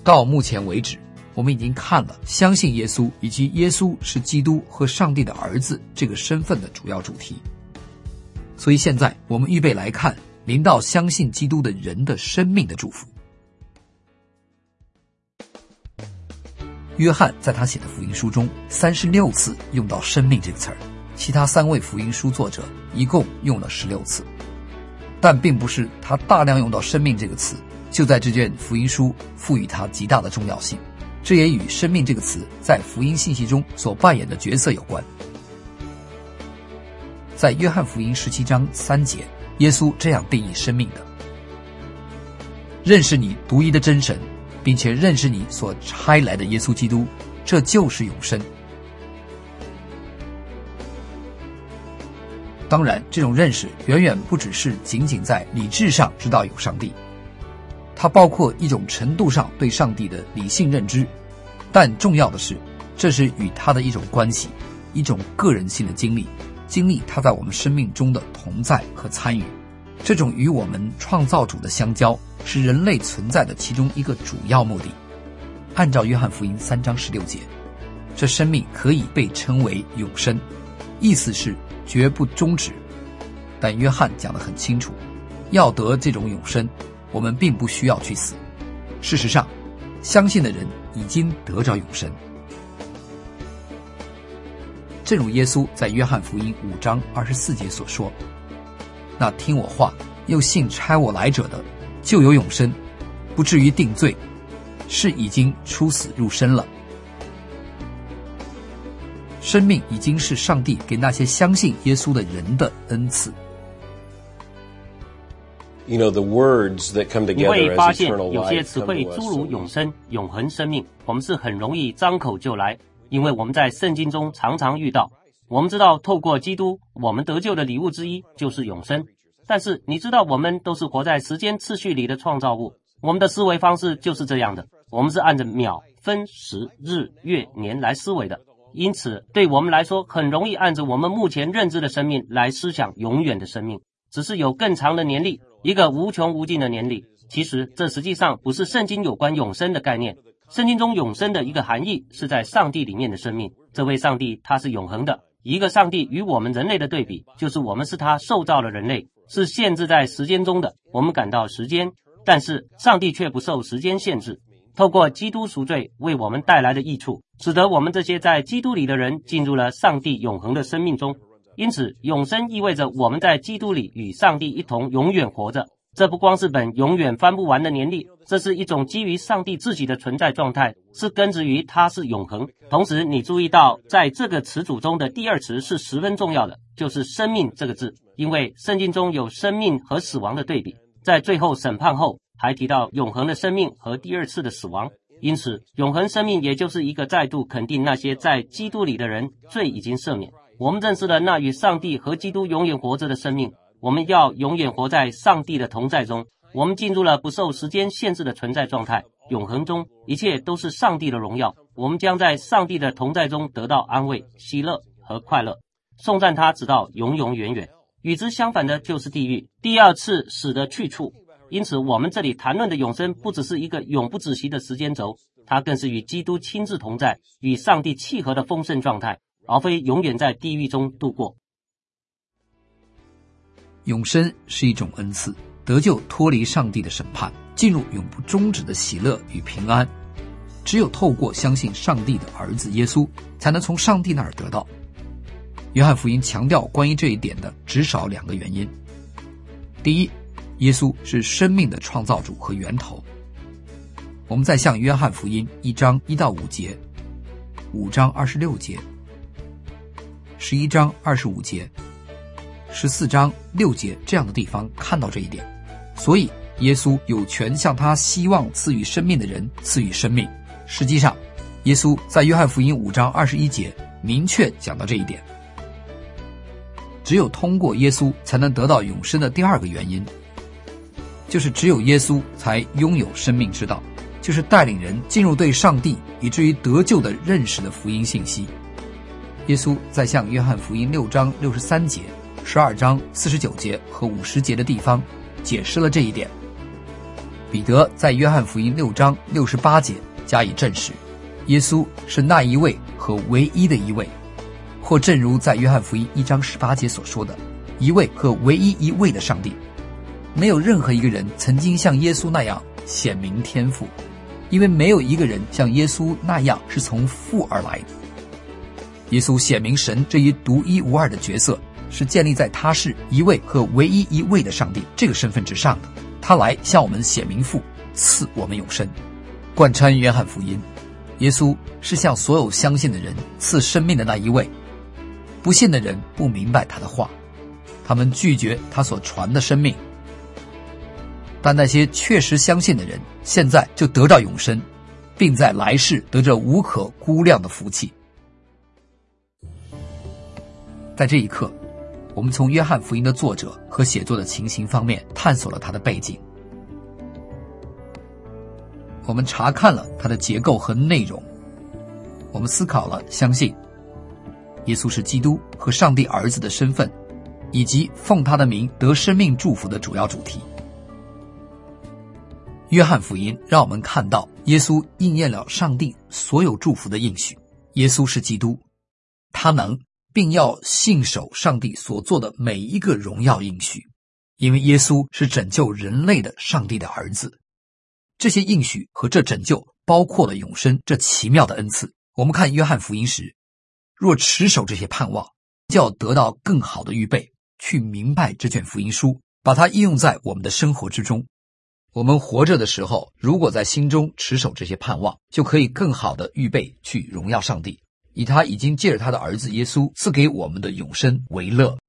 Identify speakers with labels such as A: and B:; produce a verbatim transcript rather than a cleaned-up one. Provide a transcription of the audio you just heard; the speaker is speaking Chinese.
A: 到目前为止，我们已经看了相信耶稣以及耶稣是基督和上帝的儿子这个身份的主要主题。所以现在我们预备来看临到相信基督的人的生命的祝福。约翰在他写的福音书中三十六次用到生命这个词儿，其他三位福音书作者一共用了十六次。但并不是他大量用到生命这个词就在这卷福音书赋予它极大的重要性，这也与生命这个词在福音信息中所扮演的角色有关。在约翰福音十七章三节，耶稣这样定义生命的：认识你独一的真神，并且认识你所差来的耶稣基督，这就是永生。当然，这种认识远远不只是仅仅在理智上知道有上帝，它包括一种程度上对上帝的理性认知，但重要的是，这是与他的一种关系，一种个人性的经历，经历他在我们生命中的同在和参与。这种与我们创造主的相交，是人类存在的其中一个主要目的。按照约翰福音三章十六节，这生命可以被称为永生，意思是绝不终止。但约翰讲得很清楚，要得这种永生，我们并不需要去死。事实上，相信的人已经得着永生。正如耶稣在约翰福音五章二十四节所说，那听我话又信差我来者的，就有永生，不至于定罪，是已经出死入生了。生命已经是上帝给那些相信耶稣的人的恩赐。
B: You know, the words that come
C: 你
B: together
C: 会
B: as
C: 发现
B: eternal
C: 有些
B: life
C: 词
B: come
C: 汇
B: to us
C: 诸如
B: so
C: 永生、永恒生命，我们是很容易张口就来，因为我们在圣经中常常遇到。我们知道透过基督，我们得救的礼物之一就是永生。但是你知道，我们都是活在时间次序里的创造物，我们的思维方式就是这样的，我们是按着秒、分、时、日、月、年来思维的。因此对我们来说，很容易按着我们目前认知的生命来思想永远的生命，只是有更长的年历，一个无穷无尽的年历。其实这实际上不是圣经有关永生的概念。圣经中永生的一个含义是在上帝里面的生命，这位上帝他是永恒的。一个上帝与我们人类的对比，就是我们是他受造的人类，是限制在时间中的，我们感到时间，但是上帝却不受时间限制。透过基督赎罪为我们带来的益处，使得我们这些在基督里的人进入了上帝永恒的生命中。因此永生意味着我们在基督里与上帝一同永远活着。这不光是本永远翻不完的年历，这是一种基于上帝自己的存在状态，是根植于他是永恒。同时你注意到在这个词组中的第二词是十分重要的，就是生命这个字，因为圣经中有生命和死亡的对比，在最后审判后还提到永恒的生命和第二次的死亡。因此永恒生命也就是一个再度肯定那些在基督里的人罪已经赦免，我们认识了那与上帝和基督永远活着的生命，我们要永远活在上帝的同在中，我们进入了不受时间限制的存在状态，永恒中一切都是上帝的荣耀，我们将在上帝的同在中得到安慰、喜乐和快乐，颂赞他直到永永远远。与之相反的就是地狱，第二次死的去处。因此我们这里谈论的永生不只是一个永不止息的时间轴，它更是与基督亲自同在、与上帝契合的丰盛状态，而非永远在地狱中度过。
A: 永生是一种恩赐，得救脱离上帝的审判，进入永不终止的喜乐与平安。只有透过相信上帝的儿子耶稣，才能从上帝那儿得到。约翰福音强调关于这一点的至少两个原因。第一，耶稣是生命的创造主和源头。我们再向约翰福音一章一到五节、五章二十六节、十一章二十五节、十四章六节这样的地方看到这一点。所以耶稣有权向他希望赐予生命的人赐予生命。实际上耶稣在约翰福音五章二十一节明确讲到这一点。只有通过耶稣才能得到永生的第二个原因，就是只有耶稣才拥有生命之道，就是带领人进入对上帝以至于得救的认识的福音信息。耶稣在向约翰福音六章六十三节、十二章四十九节和五十节的地方解释了这一点。 彼得在约翰福音六章六十八节加以证实，耶稣是那一位和唯一的一位，或正如在约翰福音一章十八节所说的，一位和唯一一位的上帝。没有任何一个人曾经像耶稣那样显明天父，因为没有一个人像耶稣那样是从父而来的。耶稣显明神这一独一无二的角色，是建立在他是一位和唯一一位的上帝这个身份之上的。他来向我们显明父，赐我们永生。贯穿约翰福音，耶稣是向所有相信的人赐生命的那一位。不信的人不明白他的话，他们拒绝他所传的生命。但那些确实相信的人，现在就得到永生，并在来世得着无可估量的福气。在这一刻，我们从约翰福音的作者和写作的情形方面探索了他的背景，我们查看了他的结构和内容，我们思考了相信耶稣是基督和上帝儿子的身份，以及奉他的名得生命祝福的主要主题。约翰福音让我们看到耶稣应验了上帝所有祝福的应许。耶稣是基督，他能并要信守上帝所做的每一个荣耀应许，因为耶稣是拯救人类的上帝的儿子。这些应许和这拯救包括了永生这奇妙的恩赐。我们看约翰福音时，若持守这些盼望，就要得到更好的预备，去明白这卷福音书，把它应用在我们的生活之中。我们活着的时候，如果在心中持守这些盼望，就可以更好的预备去荣耀上帝，以他已经借着他的儿子耶稣赐给我们的永生为乐。